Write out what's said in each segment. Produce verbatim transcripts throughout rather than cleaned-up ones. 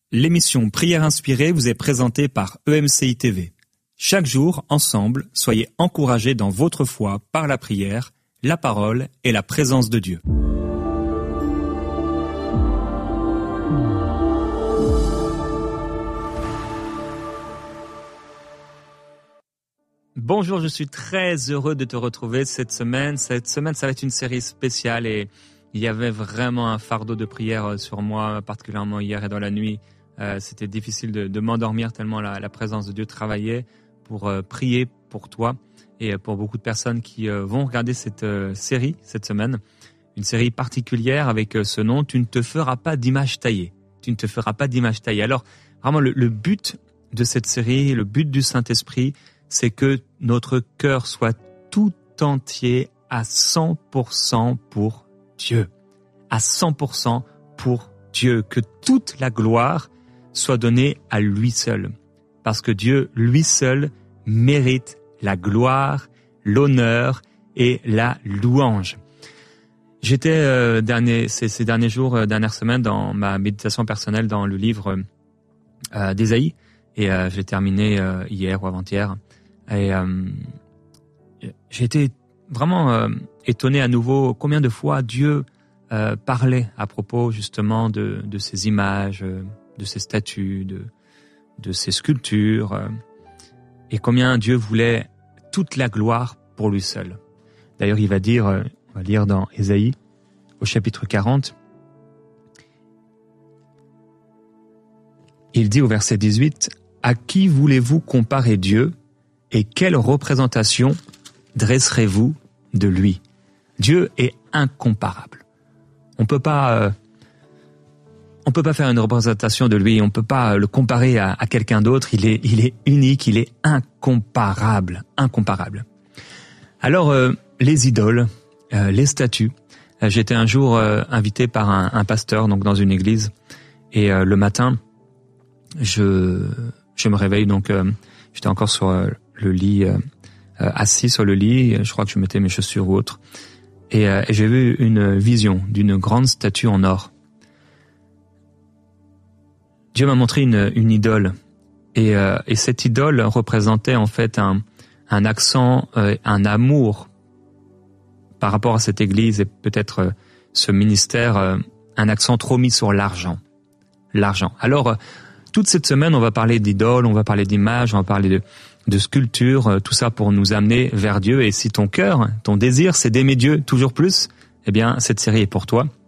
L'émission Prière inspirée vous est présentée par E M C I T V. Chaque jour, ensemble, soyez encouragés dans votre foi par la prière, la parole et la présence de Dieu. Bonjour, je suis très heureux de te retrouver cette semaine. Cette semaine, ça va être une série spéciale et il y avait vraiment un fardeau de prière sur moi, particulièrement hier et dans la nuit. Euh, c'était difficile de, de m'endormir tellement la, la présence de Dieu travaillait pour euh, prier pour toi et pour beaucoup de personnes qui euh, vont regarder cette euh, série cette semaine. Une série particulière avec euh, ce nom, tu ne te feras pas d'image taillée. Tu ne te feras pas d'image taillée. Alors, vraiment, le, le but de cette série, le but du Saint-Esprit, c'est que notre cœur soit tout entier à cent pour cent pour Dieu. À cent pour cent pour Dieu. Que toute la gloire soit donnée à lui seul. Parce que Dieu, lui seul, mérite la gloire, l'honneur et la louange. J'étais euh, dernier, ces, ces derniers jours, euh, dernières semaines, dans ma méditation personnelle dans le livre euh, d'Ésaïe. Et euh, je l'ai terminé euh, hier ou avant-hier. Et euh, j'ai été vraiment euh, étonné à nouveau combien de fois Dieu euh, parlait à propos justement de, de ces images, euh, de ces statues, de, de ces sculptures, euh, et combien Dieu voulait toute la gloire pour lui seul. D'ailleurs, il va dire, euh, on va lire dans Ésaïe, au chapitre quarante, il dit au verset dix-huit, « À qui voulez-vous comparer Dieu ? Et quelle représentation dresserez-vous de lui ?» Dieu est incomparable. On peut pas, euh, on peut pas faire une représentation de lui. On peut pas le comparer à, à quelqu'un d'autre. Il est, il est unique. Il est incomparable, incomparable. Alors euh, les idoles, euh, les statues. Euh, j'étais un jour euh, invité par un, un pasteur, donc dans une église, et euh, le matin, je, je me réveille donc. Euh, j'étais encore sur euh, le lit, euh, euh, assis sur le lit, je crois que je mettais mes chaussures ou autre, et, euh, et j'ai vu une vision d'une grande statue en or. Dieu m'a montré une, une idole, et, euh, et cette idole représentait en fait un, un accent, euh, un amour par rapport à cette église et peut-être euh, ce ministère, euh, un accent trop mis sur l'argent. L'argent. Alors, euh, toute cette semaine, on va parler d'idoles, on va parler d'images, on va parler de de sculpture, tout ça pour nous amener vers Dieu. Et si ton cœur, ton désir, c'est d'aimer Dieu toujours plus, eh bien, cette série est pour toi.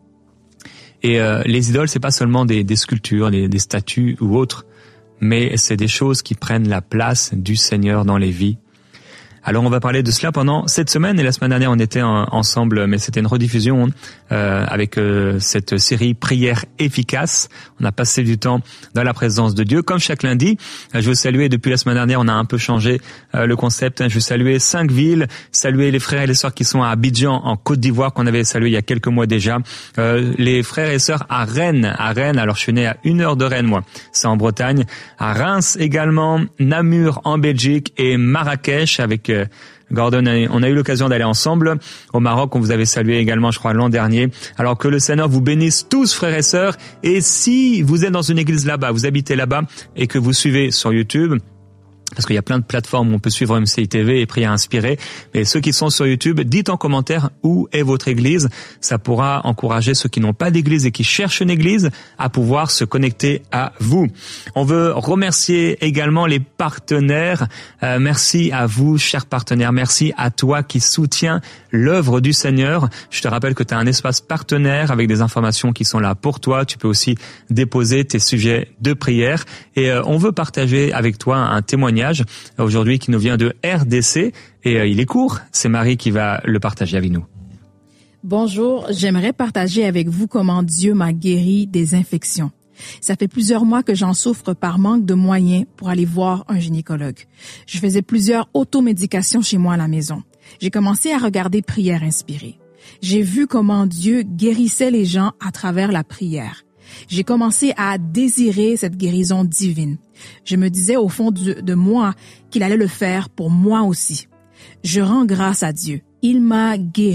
Et euh, les idoles, c'est pas seulement des, des sculptures, des, des statues ou autres, mais c'est des choses qui prennent la place du Seigneur dans les vies. Alors, on va parler de cela pendant cette semaine. Et la semaine dernière, on était en, ensemble, mais c'était une rediffusion euh, avec euh, cette série Prière efficace. On a passé du temps dans la présence de Dieu. Comme chaque lundi, je veux saluer, depuis la semaine dernière, on a un peu changé euh, le concept. Je veux saluer cinq villes, saluer les frères et les sœurs qui sont à Abidjan, en Côte d'Ivoire, qu'on avait salué il y a quelques mois déjà. Euh, les frères et sœurs à Rennes, à Rennes. Alors, je suis né à une heure de Rennes, moi. C'est en Bretagne. À Reims également, Namur en Belgique et Marrakech avec euh, Gordon, on a eu l'occasion d'aller ensemble au Maroc, on vous avait salué également, je crois, l'an dernier. Alors que le Seigneur vous bénisse tous, frères et sœurs. Et si vous êtes dans une église là-bas, vous habitez là-bas et que vous suivez sur YouTube, parce qu'il y a plein de plateformes où on peut suivre E M C I T V et Prière inspirée. Mais ceux qui sont sur YouTube, dites en commentaire où est votre église. Ça pourra encourager ceux qui n'ont pas d'église et qui cherchent une église à pouvoir se connecter à vous. On veut remercier également les partenaires. Euh, merci à vous, chers partenaires. Merci à toi qui soutiens l'œuvre du Seigneur. Je te rappelle que tu as un espace partenaire avec des informations qui sont là pour toi. Tu peux aussi déposer tes sujets de prière. Et euh, on veut partager avec toi un témoignage aujourd'hui qui nous vient de R D C et euh, il est court, c'est Marie qui va le partager avec nous. Bonjour, j'aimerais partager avec vous comment Dieu m'a guéri des infections. Ça fait plusieurs mois que j'en souffre par manque de moyens pour aller voir un gynécologue. Je faisais plusieurs automédications chez moi à la maison. J'ai commencé à regarder Prière inspirée. J'ai vu comment Dieu guérissait les gens à travers la prière. J'ai commencé à désirer cette guérison divine. Je me disais au fond de, de moi qu'il allait le faire pour moi aussi. Je rends grâce à Dieu. Il m'a guéri.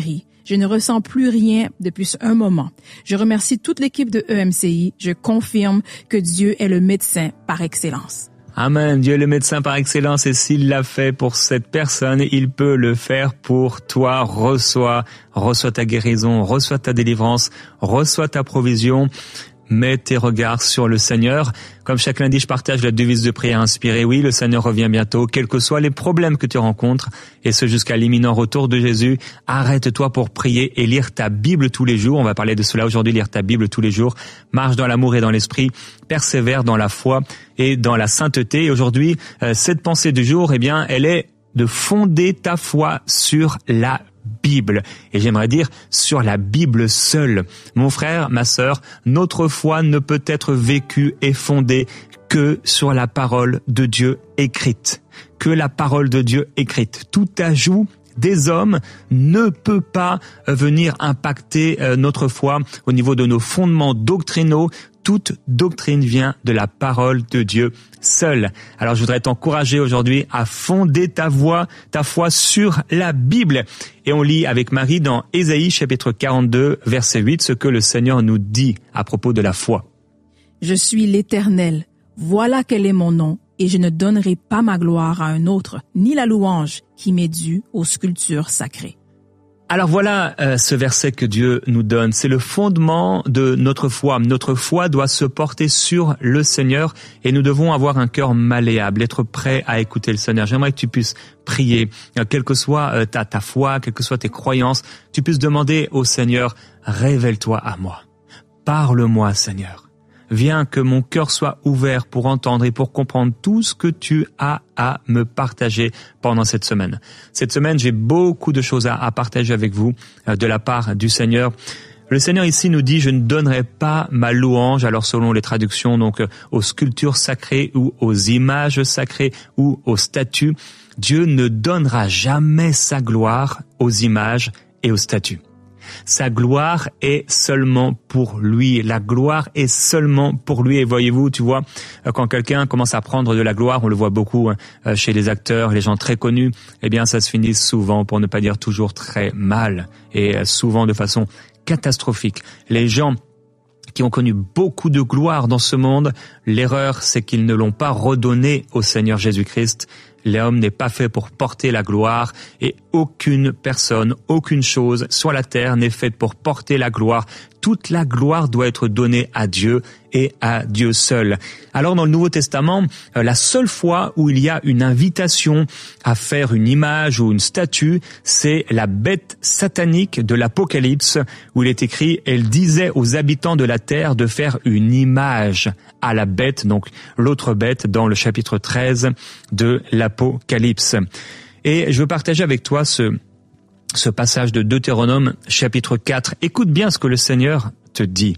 Je ne ressens plus rien depuis un moment. Je remercie toute l'équipe de E M C I. Je confirme que Dieu est le médecin par excellence. Amen. Dieu est le médecin par excellence et s'il l'a fait pour cette personne, il peut le faire pour toi. Reçois, reçois ta guérison, reçois ta délivrance, reçois ta provision. Mets tes regards sur le Seigneur. Comme chaque lundi, je partage la devise de prière inspirée. Oui, le Seigneur revient bientôt, quels que soient les problèmes que tu rencontres, et ce jusqu'à l'imminent retour de Jésus. Arrête-toi pour prier et lire ta Bible tous les jours. On va parler de cela aujourd'hui, lire ta Bible tous les jours. Marche dans l'amour et dans l'esprit. Persévère dans la foi et dans la sainteté. Et aujourd'hui, euh, cette pensée du jour, eh bien, elle est de fonder ta foi sur la Bible. Et j'aimerais dire sur la Bible seule. Mon frère, ma sœur, notre foi ne peut être vécue et fondée que sur la parole de Dieu écrite. Que la parole de Dieu écrite. Tout ajout des hommes ne peut pas venir impacter notre foi au niveau de nos fondements doctrinaux. Toute doctrine vient de la parole de Dieu seule. Alors je voudrais t'encourager aujourd'hui à fonder ta voix, ta foi sur la Bible. Et on lit avec Marie dans Ésaïe chapitre quarante-deux, verset huit, ce que le Seigneur nous dit à propos de la foi. Je suis l'Éternel, voilà quel est mon nom, et je ne donnerai pas ma gloire à un autre, ni la louange qui m'est due aux sculptures sacrées. Alors voilà euh, ce verset que Dieu nous donne. C'est le fondement de notre foi. Notre foi doit se porter sur le Seigneur et nous devons avoir un cœur malléable, être prêt à écouter le Seigneur. J'aimerais que tu puisses prier, euh, quelle que soit euh, ta, ta foi, quelles que soient tes croyances, tu puisses demander au Seigneur, révèle-toi à moi. Parle-moi, Seigneur. Viens que mon cœur soit ouvert pour entendre et pour comprendre tout ce que tu as à me partager pendant cette semaine. Cette semaine, j'ai beaucoup de choses à, à partager avec vous euh, de la part du Seigneur. Le Seigneur ici nous dit, je ne donnerai pas ma louange, alors selon les traductions, donc euh, aux sculptures sacrées ou aux images sacrées ou aux statues. Dieu ne donnera jamais sa gloire aux images et aux statues. Sa gloire est seulement pour lui. La gloire est seulement pour lui. Et voyez-vous, tu vois, quand quelqu'un commence à prendre de la gloire, on le voit beaucoup chez les acteurs, les gens très connus, eh bien, ça se finit souvent, pour ne pas dire toujours très mal, et souvent de façon catastrophique. Les gens qui ont connu beaucoup de gloire dans ce monde, l'erreur, c'est qu'ils ne l'ont pas redonné au Seigneur Jésus-Christ. L'homme n'est pas fait pour porter la gloire et aucune personne, aucune chose sur la terre n'est faite pour porter la gloire. Toute la gloire doit être donnée à Dieu et à Dieu seul. Alors dans le Nouveau Testament, la seule fois où il y a une invitation à faire une image ou une statue, c'est la bête satanique de l'Apocalypse, où il est écrit « Elle disait aux habitants de la terre de faire une image à la bête », donc l'autre bête dans le chapitre treize de l'Apocalypse. Et je veux partager avec toi ce ce passage de Deutéronome chapitre quatre. Écoute bien ce que le Seigneur te dit.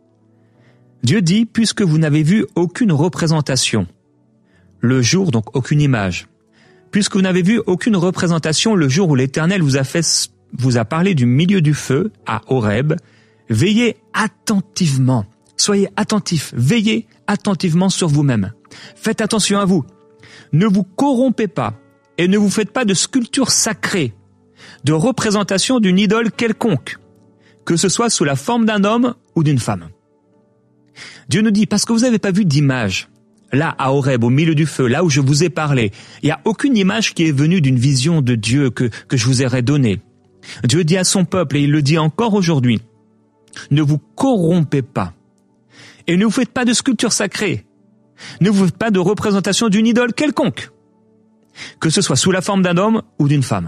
Dieu dit, puisque vous n'avez vu aucune représentation, le jour, donc aucune image, puisque vous n'avez vu aucune représentation le jour où l'Éternel vous a fait, vous a parlé du milieu du feu à Horeb, veillez attentivement, soyez attentifs, veillez attentivement sur vous-même. Faites attention à vous. Ne vous corrompez pas et ne vous faites pas de sculpture sacrée, de représentation d'une idole quelconque, que ce soit sous la forme d'un homme ou d'une femme. Dieu nous dit, parce que vous n'avez pas vu d'image, là à Horeb, au milieu du feu, là où je vous ai parlé, il n'y a aucune image qui est venue d'une vision de Dieu que, que je vous aurais donnée. Dieu dit à son peuple, et il le dit encore aujourd'hui, ne vous corrompez pas et ne vous faites pas de sculpture sacrée, ne vous faites pas de représentation d'une idole quelconque, que ce soit sous la forme d'un homme ou d'une femme.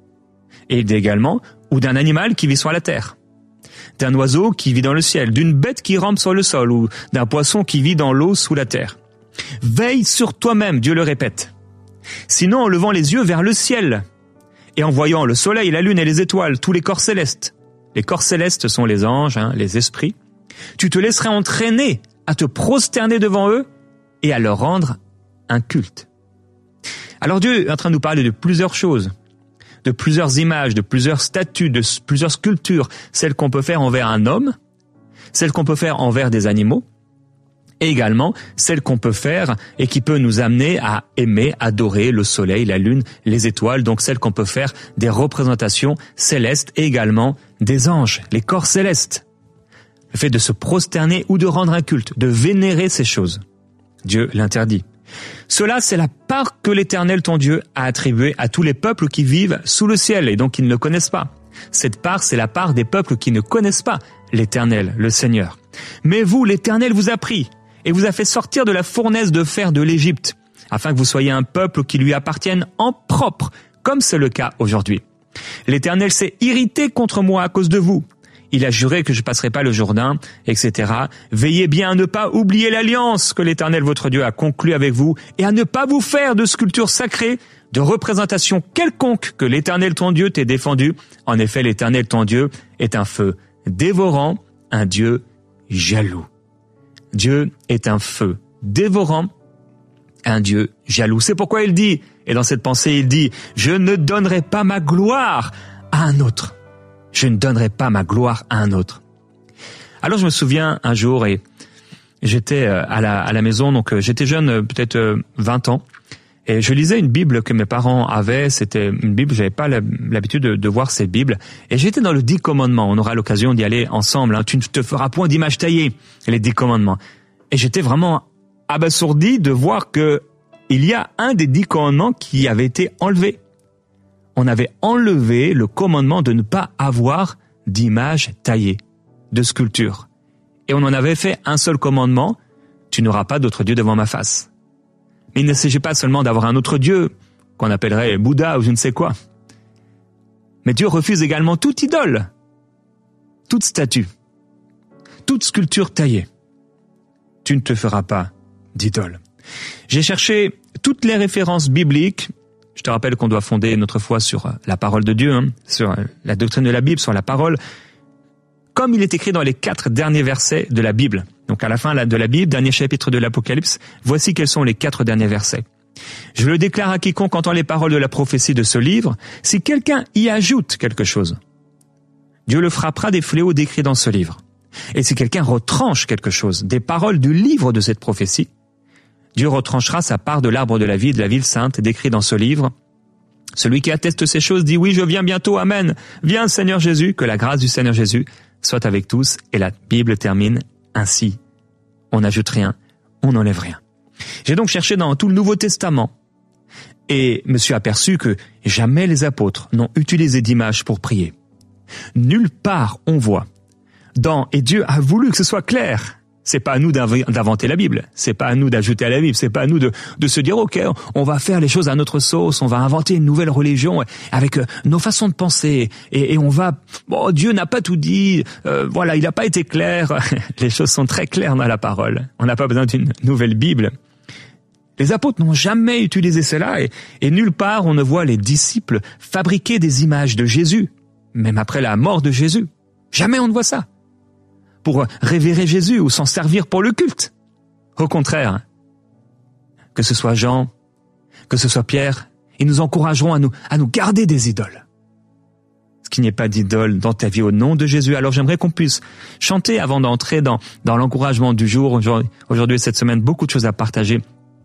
Et également, ou d'un animal qui vit sur la terre, d'un oiseau qui vit dans le ciel, d'une bête qui rampe sur le sol, ou d'un poisson qui vit dans l'eau sous la terre. Veille sur toi-même, Dieu le répète. Sinon, en levant les yeux vers le ciel, et en voyant le soleil, la lune et les étoiles, tous les corps célestes, les corps célestes sont les anges, hein, les esprits, tu te laisserais entraîner à te prosterner devant eux et à leur rendre un culte. Alors Dieu est en train de nous parler de plusieurs choses, de plusieurs images, de plusieurs statues, de plusieurs sculptures, celles qu'on peut faire envers un homme, celles qu'on peut faire envers des animaux, et également celle qu'on peut faire et qui peut nous amener à aimer, adorer le soleil, la lune, les étoiles, donc celle qu'on peut faire des représentations célestes et également des anges, les corps célestes. Le fait de se prosterner ou de rendre un culte, de vénérer ces choses. Dieu l'interdit. Cela, c'est la part que l'Éternel, ton Dieu, a attribuée à tous les peuples qui vivent sous le ciel et donc qui ne le connaissent pas. Cette part, c'est la part des peuples qui ne connaissent pas l'Éternel, le Seigneur. Mais vous, l'Éternel vous a pris et vous a fait sortir de la fournaise de fer de l'Égypte, afin que vous soyez un peuple qui lui appartienne en propre, comme c'est le cas aujourd'hui. L'Éternel s'est irrité contre moi à cause de vous. Il a juré que je passerai pas le Jourdain, et cetera. Veillez bien à ne pas oublier l'alliance que l'Éternel votre Dieu a conclue avec vous et à ne pas vous faire de sculptures sacrées, de représentation quelconque que l'Éternel ton Dieu t'ait défendu. En effet, l'Éternel ton Dieu est un feu dévorant, un Dieu jaloux. Dieu est un feu dévorant, un Dieu jaloux. C'est pourquoi il dit, et dans cette pensée il dit, « Je ne donnerai pas ma gloire à un autre. » Je ne donnerai pas ma gloire à un autre. Alors je me souviens un jour, et j'étais à la, à la maison, donc j'étais jeune, peut-être vingt ans, et je lisais une Bible que mes parents avaient. C'était une Bible, j'avais pas l'habitude de, de voir ces Bibles, et j'étais dans le Dix Commandements. On aura l'occasion d'y aller ensemble. Hein. Tu ne te feras point d'image taillée, les Dix Commandements. Et j'étais vraiment abasourdi de voir que il y a un des Dix Commandements qui avait été enlevé. On avait enlevé le commandement de ne pas avoir d'image taillée, de sculpture. Et on en avait fait un seul commandement, tu n'auras pas d'autre Dieu devant ma face. Mais il ne s'agit pas seulement d'avoir un autre Dieu, qu'on appellerait Bouddha ou je ne sais quoi. Mais Dieu refuse également toute idole, toute statue, toute sculpture taillée. Tu ne te feras pas d'idole. J'ai cherché toutes les références bibliques. Je te rappelle qu'on doit fonder notre foi sur la parole de Dieu, hein, sur la doctrine de la Bible, sur la parole, comme il est écrit dans les quatre derniers versets de la Bible. Donc à la fin de la Bible, dernier chapitre de l'Apocalypse, voici quels sont les quatre derniers versets. Je le déclare à quiconque entend les paroles de la prophétie de ce livre, si quelqu'un y ajoute quelque chose, Dieu le frappera des fléaux décrits dans ce livre. Et si quelqu'un retranche quelque chose des paroles du livre de cette prophétie, Dieu retranchera sa part de l'arbre de la vie, de la ville sainte, décrit dans ce livre. Celui qui atteste ces choses dit, oui, je viens bientôt, amen. Viens, Seigneur Jésus, que la grâce du Seigneur Jésus soit avec tous. Et la Bible termine ainsi. On n'ajoute rien, on n'enlève rien. J'ai donc cherché dans tout le Nouveau Testament et me suis aperçu que jamais les apôtres n'ont utilisé d'image pour prier. Nulle part on voit dans, et Dieu a voulu que ce soit clair. C'est pas à nous d'inventer la Bible, c'est pas à nous d'ajouter à la Bible, c'est pas à nous de, de se dire ok, on va faire les choses à notre sauce, on va inventer une nouvelle religion avec nos façons de penser et, et on va bon Dieu n'a pas tout dit, euh, voilà, il n'a pas été clair. Les choses sont très claires dans la parole. On n'a pas besoin d'une nouvelle Bible. Les apôtres n'ont jamais utilisé cela et, et nulle part on ne voit les disciples fabriquer des images de Jésus, même après la mort de Jésus. Jamais on ne voit ça pour révérer Jésus ou s'en servir pour le culte. Au contraire, que ce soit Jean, que ce soit Pierre, ils nous encourageront à nous, à nous garder des idoles. Ce qu'il n'y ait pas d'idole dans ta vie au nom de Jésus. Alors j'aimerais qu'on puisse chanter avant d'entrer dans, dans l'encouragement du jour. Aujourd'hui, cette semaine, beaucoup de choses à partager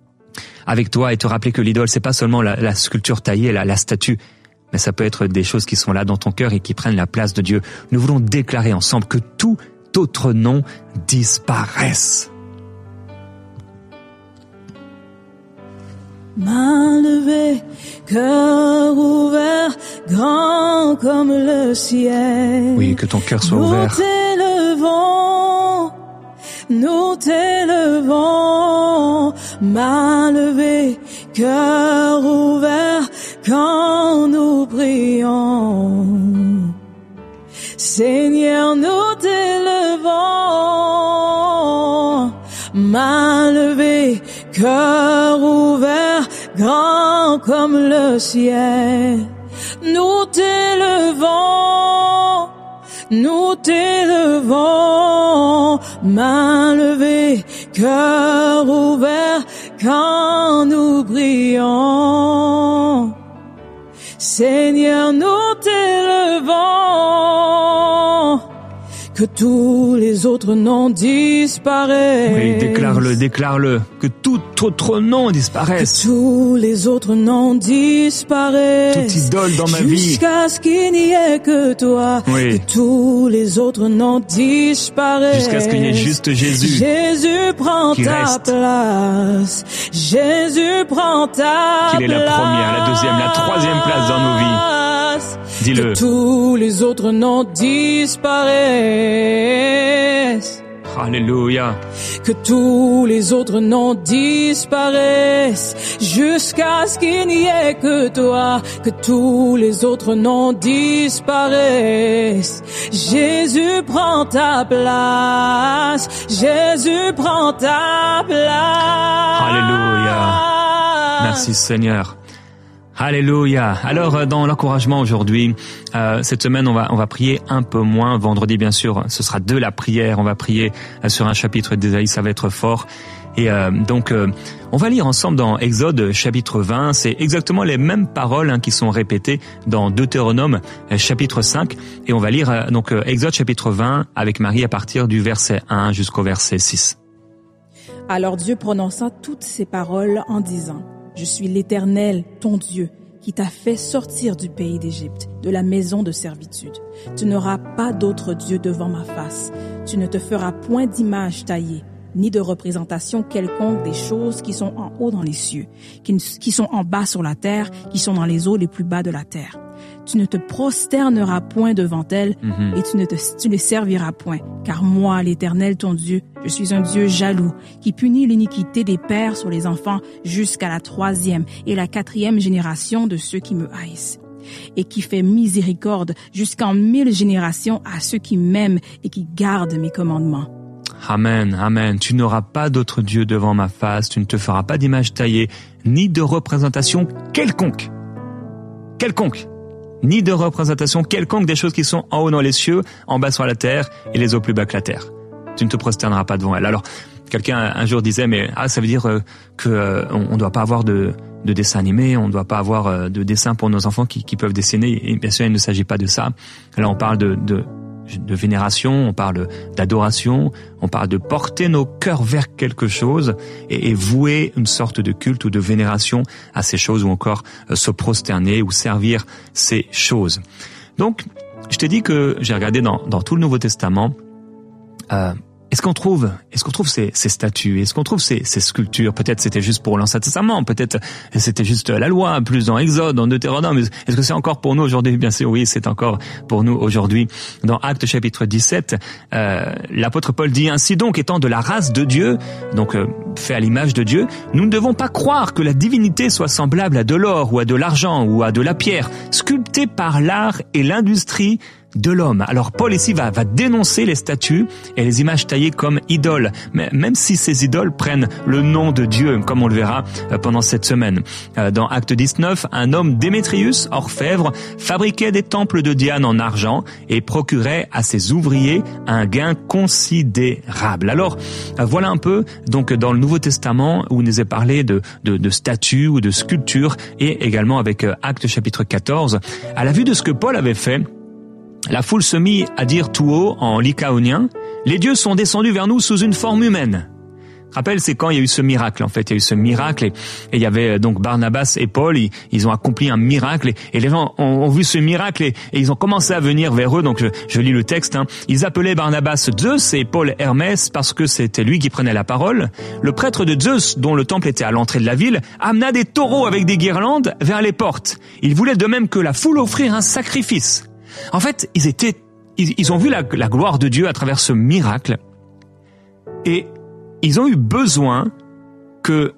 avec toi et te rappeler que l'idole, c'est pas seulement la, la sculpture taillée, la, la statue, mais ça peut être des choses qui sont là dans ton cœur et qui prennent la place de Dieu. Nous voulons déclarer ensemble que tout autre nom disparaissent. Main levée, cœur ouvert, grand comme le ciel. Oui, que ton cœur soit ouvert. Nous t'élevons, nous t'élevons. Main levée, cœur ouvert, quand nous prions. Seigneur, nous t'élevons, main levée, cœur ouvert, grand comme le ciel. Nous t'élevons, nous t'élevons, main levée, cœur ouvert, quand nous prions. Seigneur, nous t'élevons, que tous les autres noms disparaissent. Oui, déclare-le, déclare-le, que tout autre nom disparaisse. Que tous les autres noms disparaissent. Toute idole dans ma vie. Jusqu'à ce qu'il n'y ait que toi. Oui. Que tous les autres noms disparaissent. Jusqu'à ce qu'il y ait juste Jésus. Jésus prend qui ta reste. place. Jésus prend ta place. Qu'il est la première, la deuxième, la troisième place dans nos vies. Dis-le. Que tous les autres noms disparaissent. Alléluia. Que tous les autres noms disparaissent jusqu'à ce qu'il n'y ait que toi. Que tous les autres noms disparaissent. Jésus prend ta place. Jésus prend ta place. Alléluia. Merci Seigneur. Alléluia. Alors dans l'encouragement aujourd'hui, euh, cette semaine on va on va prier un peu moins. Vendredi bien sûr, ce sera de la prière. On va prier euh, sur un chapitre d'Ésaïe, ça va être fort. Et euh, donc euh, on va lire ensemble dans Exode chapitre vingt. C'est exactement les mêmes paroles hein, qui sont répétées dans Deutéronome euh, chapitre cinq. Et on va lire euh, donc euh, Exode chapitre vingt avec Marie à partir du verset un jusqu'au verset six. Alors Dieu prononça toutes ces paroles en disant: Je suis l'Éternel, ton Dieu, qui t'a fait sortir du pays d'Égypte, de la maison de servitude. Tu n'auras pas d'autre Dieu devant ma face. Tu ne te feras point d'image taillée, ni de représentation quelconque des choses qui sont en haut dans les cieux, qui, qui sont en bas sur la terre, qui sont dans les eaux les plus bas de la terre. Tu ne te prosterneras point devant elles, mm-hmm. et tu ne te, tu les serviras point. Car moi, l'Éternel, ton Dieu, je suis un Dieu jaloux, qui punit l'iniquité des pères sur les enfants jusqu'à la troisième et la quatrième génération de ceux qui me haïssent, et qui fait miséricorde jusqu'en mille générations à ceux qui m'aiment et qui gardent mes commandements. Amen, amen. Tu n'auras pas d'autre Dieu devant ma face, tu ne te feras pas d'image taillée, ni de représentation quelconque. Quelconque. Ni de représentation quelconque des choses qui sont en haut dans les cieux, en bas sur la terre et les eaux plus bas que la terre. Tu ne te prosterneras pas devant elle. Alors, quelqu'un un jour disait, mais ah, ça veut dire euh, que euh, on ne doit pas avoir de, de dessin animé, on ne doit pas avoir euh, de dessin pour nos enfants qui, qui peuvent dessiner. Et bien sûr, il ne s'agit pas de ça. Là, on parle de, de, de vénération, on parle d'adoration, on parle de porter nos cœurs vers quelque chose et, et vouer une sorte de culte ou de vénération à ces choses, ou encore euh, se prosterner ou servir ces choses. Donc, je t'ai dit que j'ai regardé dans, dans tout le Nouveau Testament. Euh, Est-ce qu'on trouve, est-ce qu'on trouve ces, ces statues, est-ce qu'on trouve ces, ces sculptures? Peut-être c'était juste pour l'Ancien Testament, peut-être c'était juste la loi, plus dans Exode, dans Deutéronome. Est-ce que c'est encore pour nous aujourd'hui? Bien sûr, oui, c'est encore pour nous aujourd'hui. Dans Actes chapitre dix-sept, euh, l'apôtre Paul dit: ainsi donc, étant de la race de Dieu, donc euh, fait à l'image de Dieu, nous ne devons pas croire que la divinité soit semblable à de l'or ou à de l'argent ou à de la pierre, sculptée par l'art et l'industrie de l'homme. Alors Paul ici va, va dénoncer les statues et les images taillées comme idoles, mais même si ces idoles prennent le nom de Dieu, comme on le verra pendant cette semaine. Dans Acte dix-neuf, un homme Démétrius, orfèvre, fabriquait des temples de Diane en argent et procurait à ses ouvriers un gain considérable. Alors voilà un peu donc dans le Nouveau Testament où il nous est parlé de, de, de statues ou de sculptures, et également avec Acte chapitre quatorze. À la vue de ce que Paul avait fait, la foule se mit à dire tout haut en lycaonien: les dieux sont descendus vers nous sous une forme humaine. Rappelle, c'est quand il y a eu ce miracle, en fait. Il y a eu ce miracle et, et il y avait donc Barnabas et Paul, ils, ils ont accompli un miracle et, et les gens ont, ont vu ce miracle et, et ils ont commencé à venir vers eux. Donc je, je lis le texte. Hein. Ils appelaient Barnabas Zeus et Paul Hermès parce que c'était lui qui prenait la parole. Le prêtre de Zeus, dont le temple était à l'entrée de la ville, amena des taureaux avec des guirlandes vers les portes. Il voulait de même que la foule offrir un sacrifice. En fait, ils étaient, ils, ils ont vu la, la gloire de Dieu à travers ce miracle et ils ont eu besoin que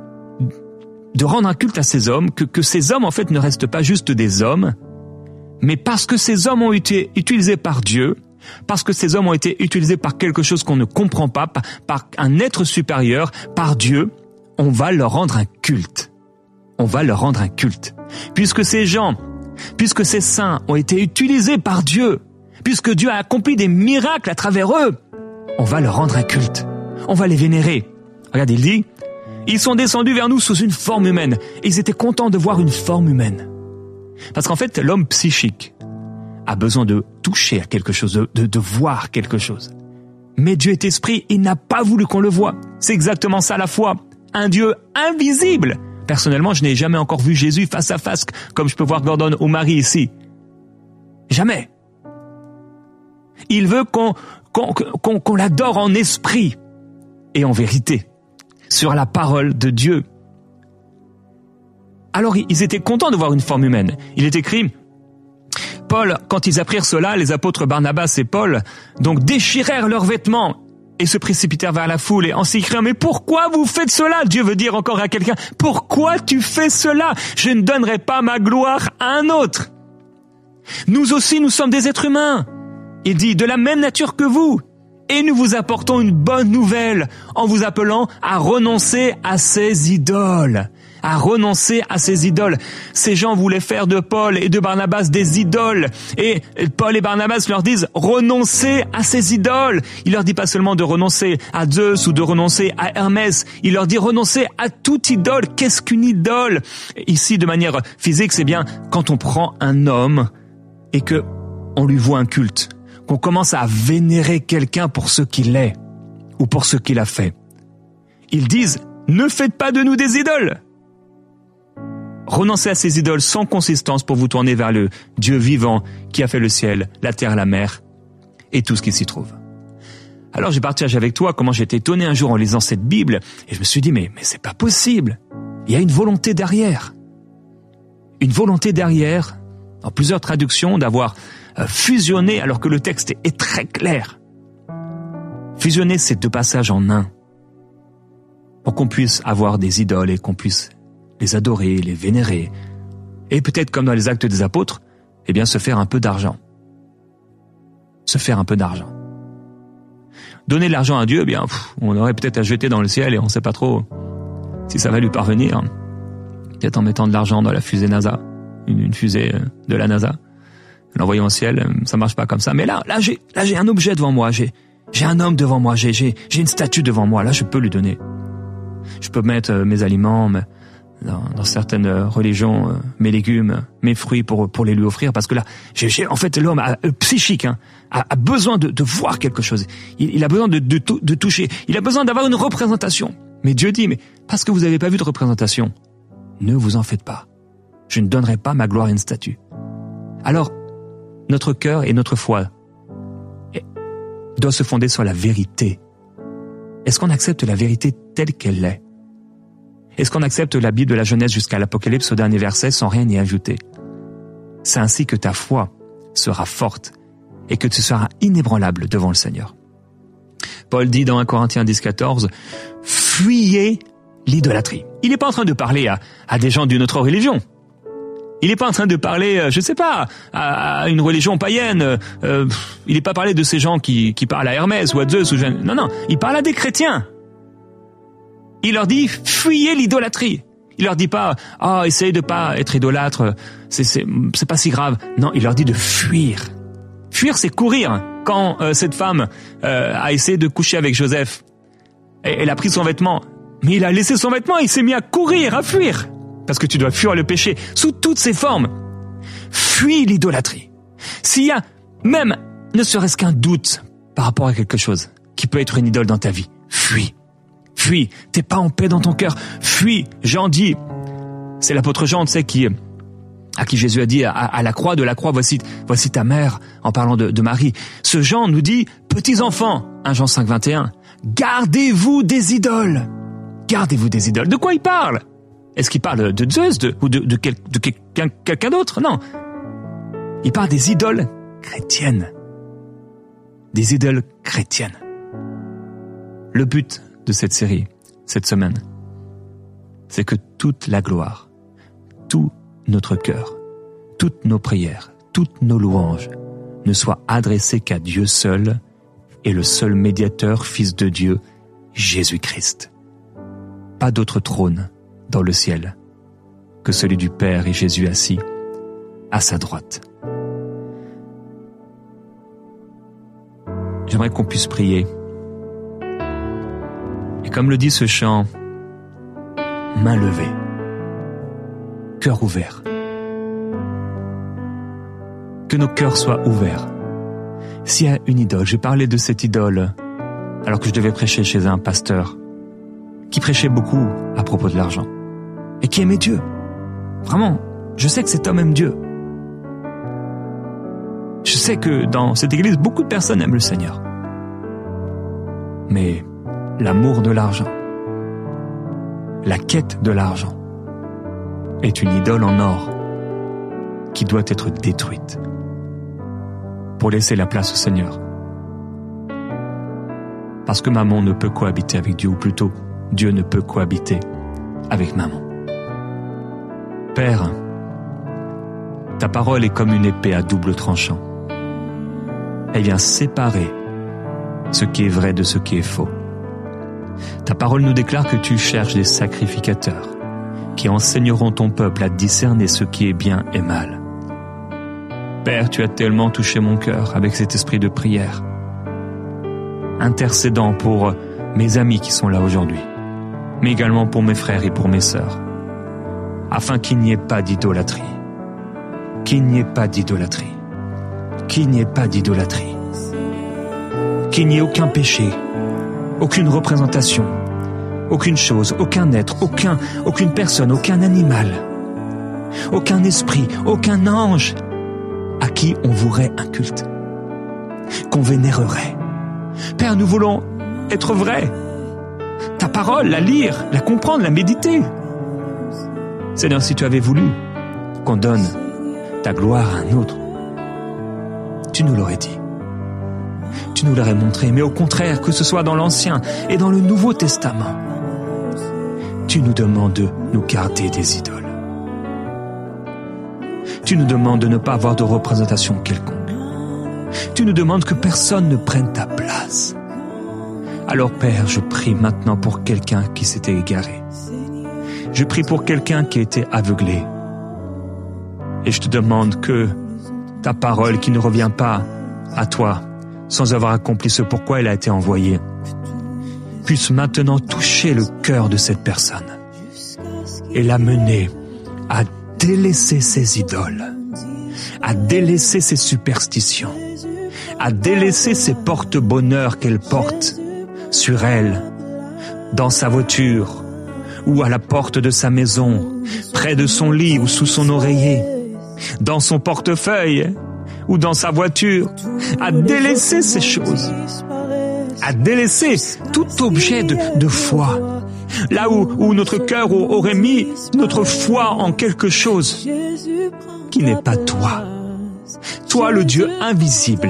de rendre un culte à ces hommes, que, que ces hommes en fait ne restent pas juste des hommes, mais parce que ces hommes ont été utilisés par Dieu, parce que ces hommes ont été utilisés par quelque chose qu'on ne comprend pas, par, par un être supérieur, par Dieu, on va leur rendre un culte. On va leur rendre un culte. Puisque ces gens, puisque ces saints ont été utilisés par Dieu, puisque Dieu a accompli des miracles à travers eux, on va leur rendre un culte. On va les vénérer. Regarde, il dit, ils sont descendus vers nous sous une forme humaine. Et ils étaient contents de voir une forme humaine. Parce qu'en fait, l'homme psychique a besoin de toucher à quelque chose, de, de, de voir quelque chose. Mais Dieu est esprit, il n'a pas voulu qu'on le voie. C'est exactement ça la foi. Un Dieu invisible. Personnellement, je n'ai jamais encore vu Jésus face à face, comme je peux voir Gordon ou Marie ici. Jamais. Il veut qu'on, qu'on, qu'on, qu'on l'adore en esprit et en vérité, sur la parole de Dieu. Alors, ils étaient contents de voir une forme humaine. Il est écrit, Paul, quand ils apprirent cela, les apôtres Barnabas et Paul, donc déchirèrent leurs vêtements et se précipitèrent vers la foule et en s'y criant, mais pourquoi vous faites cela? Dieu veut dire encore à quelqu'un, pourquoi tu fais cela? Je ne donnerai pas ma gloire à un autre. Nous aussi, nous sommes des êtres humains. Il dit, de la même nature que vous. Et nous vous apportons une bonne nouvelle en vous appelant à renoncer à ces idoles. À renoncer à ces idoles. Ces gens voulaient faire de Paul et de Barnabas des idoles. Et Paul et Barnabas leur disent, renoncez à ces idoles. Il leur dit pas seulement de renoncer à Zeus ou de renoncer à Hermès. Il leur dit renoncer à toute idole. Qu'est-ce qu'une idole? Ici, de manière physique, c'est bien quand on prend un homme et que on lui voue un culte. Qu'on commence à vénérer quelqu'un pour ce qu'il est ou pour ce qu'il a fait. Ils disent, ne faites pas de nous des idoles. Renoncez à ces idoles sans consistance pour vous tourner vers le Dieu vivant qui a fait le ciel, la terre, la mer et tout ce qui s'y trouve. Alors j'ai partagé avec toi comment j'étais étonné un jour en lisant cette Bible et je me suis dit, mais, mais c'est pas possible. Il y a une volonté derrière. Une volonté derrière, dans plusieurs traductions, d'avoir fusionner alors que le texte est très clair. Fusionner ces deux passages en un pour qu'on puisse avoir des idoles et qu'on puisse les adorer, les vénérer et peut-être comme dans les Actes des Apôtres, eh bien se faire un peu d'argent. Se faire un peu d'argent. Donner de l'argent à Dieu, eh bien pff, on aurait peut-être à jeter dans le ciel et on ne sait pas trop si ça va lui parvenir. Peut-être en mettant de l'argent dans la fusée NASA, une, une fusée de la NASA. L'envoyer au ciel, ça marche pas comme ça. Mais là, là, j'ai, là, j'ai un objet devant moi, j'ai, j'ai un homme devant moi, j'ai, j'ai, j'ai une statue devant moi. Là, je peux lui donner. Je peux mettre mes aliments dans, dans certaines religions, mes légumes, mes fruits pour pour les lui offrir, parce que là, j'ai, j'ai en fait, l'homme a, euh, psychique hein, a, a besoin de, de voir quelque chose. Il, il a besoin de, de, de toucher. Il a besoin d'avoir une représentation. Mais Dieu dit, mais parce que vous n'avez pas vu de représentation, ne vous en faites pas. Je ne donnerai pas ma gloire à une statue. Alors, notre cœur et notre foi doivent se fonder sur la vérité. Est-ce qu'on accepte la vérité telle qu'elle est? Est-ce qu'on accepte la Bible de la Genèse jusqu'à l'Apocalypse au dernier verset sans rien y ajouter? C'est ainsi que ta foi sera forte et que tu seras inébranlable devant le Seigneur. Paul dit dans un Corinthiens dix, quatorze, « Fuyez l'idolâtrie ». Il n'est pas en train de parler à, à des gens d'une autre religion. Il n'est pas en train de parler, je ne sais pas, à, à une religion païenne. Euh, il n'est pas parlé de ces gens qui, qui parlent à Hermès ou à Zeus. Ou je... Non, non, il parle à des chrétiens. Il leur dit, fuyez l'idolâtrie. Il leur dit pas, ah, oh, essayez de pas être idolâtre, c'est, c'est, c'est pas si grave. Non, il leur dit de fuir. Fuir, c'est courir. Quand euh, cette femme euh, a essayé de coucher avec Joseph, elle a pris son vêtement, mais il a laissé son vêtement, il s'est mis à courir, à fuir. Parce que tu dois fuir le péché sous toutes ses formes. Fuis l'idolâtrie. S'il y a même ne serait-ce qu'un doute par rapport à quelque chose qui peut être une idole dans ta vie, fuis. Fuis. T'es pas en paix dans ton cœur. Fuis. Jean dit, c'est l'apôtre Jean, tu sais, qui, à qui Jésus a dit à, à la croix, de la croix, voici, voici ta mère, en parlant de, de Marie. Ce Jean nous dit, petits enfants, un Jean cinq, vingt et un, gardez-vous des idoles. Gardez-vous des idoles. De quoi il parle? Est-ce qu'il parle de Zeus de, ou de, de, quel, de quelqu'un, quelqu'un d'autre? Non. Il parle des idoles chrétiennes. Des idoles chrétiennes. Le but de cette série, cette semaine, c'est que toute la gloire, tout notre cœur, toutes nos prières, toutes nos louanges ne soient adressées qu'à Dieu seul et le seul médiateur, Fils de Dieu, Jésus-Christ. Pas d'autre trône dans le ciel que celui du Père et Jésus assis à sa droite. J'aimerais qu'on puisse prier. Et comme le dit ce chant, main levée, cœur ouvert. Que nos cœurs soient ouverts S'il y a une idole, j'ai parlé de cette idole alors que je devais prêcher chez un pasteur qui prêchait beaucoup à propos de l'argent et qui aimait Dieu. Vraiment, je sais que cet homme aime Dieu. Je sais que dans cette église, beaucoup de personnes aiment le Seigneur. Mais l'amour de l'argent, la quête de l'argent, est une idole en or qui doit être détruite pour laisser la place au Seigneur. Parce que maman ne peut cohabiter avec Dieu, ou plutôt, Dieu ne peut cohabiter avec maman. Père, ta parole est comme une épée à double tranchant. Elle vient séparer ce qui est vrai de ce qui est faux. Ta parole nous déclare que tu cherches des sacrificateurs qui enseigneront ton peuple à discerner ce qui est bien et mal. Père, tu as tellement touché mon cœur avec cet esprit de prière, intercédant pour mes amis qui sont là aujourd'hui, mais également pour mes frères et pour mes sœurs, afin qu'il n'y ait pas d'idolâtrie, qu'il n'y ait pas d'idolâtrie, qu'il n'y ait pas d'idolâtrie, qu'il n'y ait aucun péché, aucune représentation, aucune chose, aucun être, aucun, aucune personne, aucun animal, aucun esprit, aucun ange à qui on vouerait un culte, qu'on vénérerait. Père, nous voulons être vrais. Ta parole, la lire, la comprendre, la méditer. Seigneur, si tu avais voulu qu'on donne ta gloire à un autre, tu nous l'aurais dit. Tu nous l'aurais montré, mais au contraire, que ce soit dans l'Ancien et dans le Nouveau Testament, tu nous demandes de nous garder des idoles. Tu nous demandes de ne pas avoir de représentation quelconque. Tu nous demandes que personne ne prenne ta place. Alors Père, je prie maintenant pour quelqu'un qui s'était égaré. Je prie pour quelqu'un qui a été aveuglé. Et je te demande que ta parole qui ne revient pas à toi sans avoir accompli ce pourquoi elle a été envoyée puisse maintenant toucher le cœur de cette personne et l'amener à délaisser ses idoles, à délaisser ses superstitions, à délaisser ses porte-bonheur qu'elle porte sur elle, dans sa voiture, ou à la porte de sa maison, près de son lit ou sous son oreiller, dans son portefeuille ou dans sa voiture, à délaisser ces choses, à délaisser tout objet de, de foi, là où, où notre cœur aurait mis notre foi en quelque chose qui n'est pas toi, toi le Dieu invisible.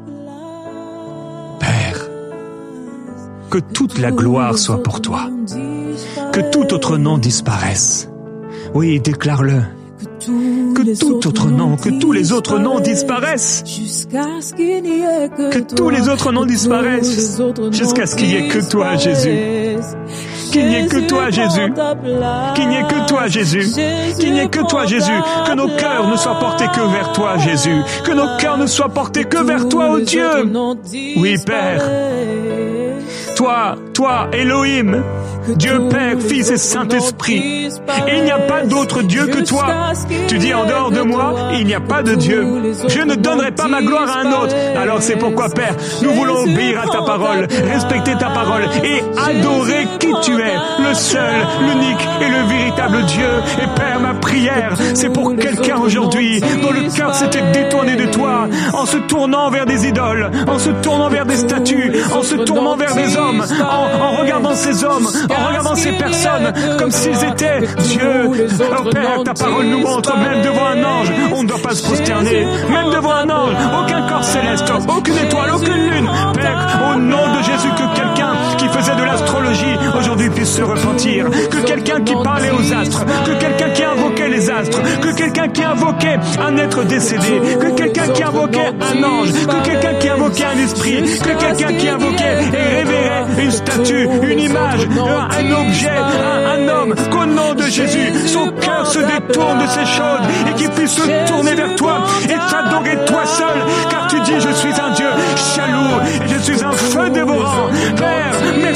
Père, que toute la gloire soit pour toi, que tout autre nom disparaisse. Oui, déclare-le. Que tout autre nom, que tous les autres noms disparaissent. Que tous les autres noms disparaissent jusqu'à ce qu'il n'y ait que toi, Jésus. Qu'il n'y ait que toi, Jésus. Qu'il n'y ait que toi, Jésus. Qu'il n'y ait que toi, Jésus. Que nos cœurs ne soient portés que vers toi, Jésus. Que nos cœurs ne soient portés que vers toi, ô Dieu. Oui, Père. Toi, toi, Elohim, Dieu Père, Fils et Saint-Esprit. Et il n'y a pas d'autre Dieu que toi. Tu dis en dehors de moi, il n'y a pas de Dieu. Je ne donnerai pas ma gloire à un autre. Alors c'est pourquoi, Père, nous voulons obéir à ta parole, respecter ta parole et adorer qui tu es, le seul, l'unique et le véritable Dieu. Et Père, ma prière, c'est pour quelqu'un aujourd'hui dont le cœur s'était détourné de toi, en se tournant vers des idoles, en se tournant vers des statues, en se tournant vers des hommes, en, en regardant ces hommes, en regardant ces personnes comme s'ils étaient Dieu. Oh Père, ta parole nous montre, même devant un ange, on ne doit pas se prosterner. Même devant un ange, aucun corps céleste, aucune étoile, aucune lune. Père, au nom de Jésus, que quelqu'un qui faisait de l'astrologie aujourd'hui puisse se repentir. Que quelqu'un qui parlait aux astres, que quelqu'un qui invoquait les astres, que quelqu'un qui invoquait un être décédé, que quelqu'un qui invoquait un ange, que quelqu'un qui invoquait un esprit, que quelqu'un qui invoquait et révérait une statue, une image, un, un objet, un, un homme, qu'au nom de Jésus, son cœur se détourne de ces choses et qu'il puisse se tourner vers toi et t'adorer toi seul, car tu dis je suis un Dieu jaloux et je suis un feu dévorant. Père, merci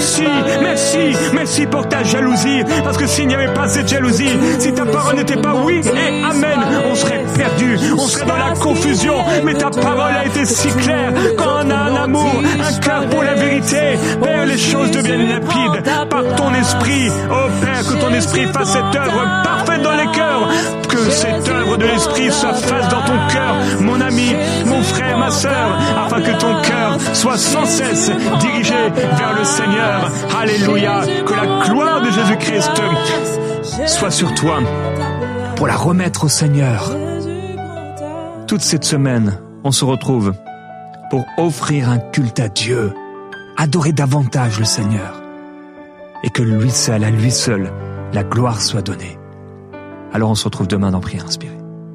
merci, merci, merci pour ta jalousie. Parce que s'il n'y avait pas cette jalousie, si ta parole n'était pas oui et amen, on serait perdu, on serait dans la confusion. Mais ta parole a été si claire. Quand on a un amour, un cœur pour la vérité, Père, les choses deviennent limpides par ton esprit. Oh Père, que ton esprit fasse cette œuvre parfaite dans les cœurs. Que cette œuvre de l'esprit se fasse dans ton cœur, mon ami, mon frère, ma sœur, afin que ton cœur soit sans cesse dirigé vers le Seigneur. Alléluia. Que la gloire de Jésus-Christ soit sur toi pour la remettre au Seigneur. Toute cette semaine, on se retrouve pour offrir un culte à Dieu, adorer davantage le Seigneur, et que lui seul, à lui seul, la gloire soit donnée. Alors on se retrouve demain dans Prière Inspirée.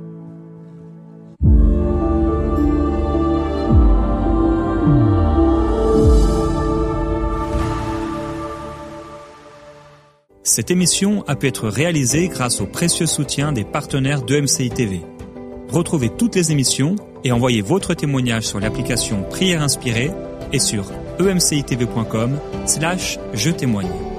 Cette émission a pu être réalisée grâce au précieux soutien des partenaires d'E M C I T V. Retrouvez toutes les émissions et envoyez votre témoignage sur l'application Prière Inspirée et sur e m c i t v point com slash je témoigne.